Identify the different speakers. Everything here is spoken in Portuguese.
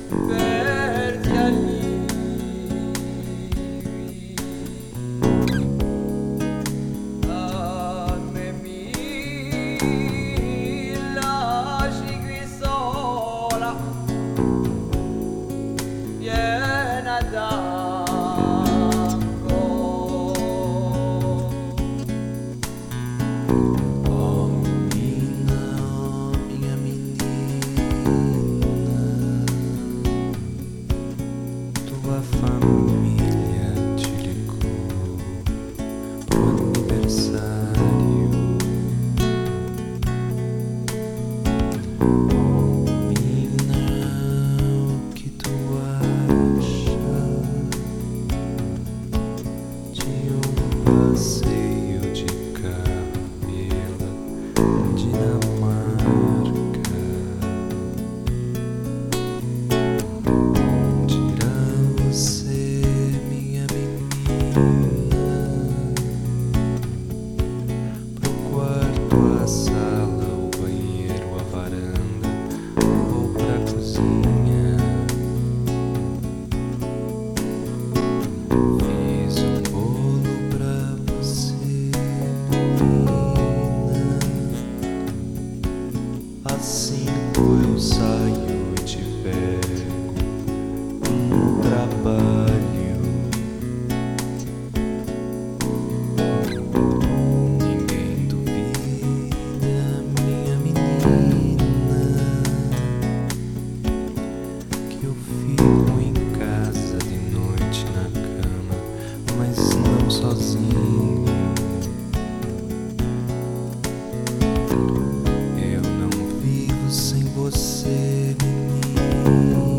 Speaker 1: perde ali.
Speaker 2: Tua família te ligou pro aniversário. Menina, o que tu acha de um passeio de carro pela Dinamarca? Você, minha menina, pro quarto, a sala, o banheiro, a varanda ou pra cozinha. Fiz um bolo pra você, menina. Às 5 eu saio e te pego no trabalho. Ninguém duvida, minha menina, que eu fico em casa de noite na cama, mas não sozinho. Eu não vivo sem você, menina.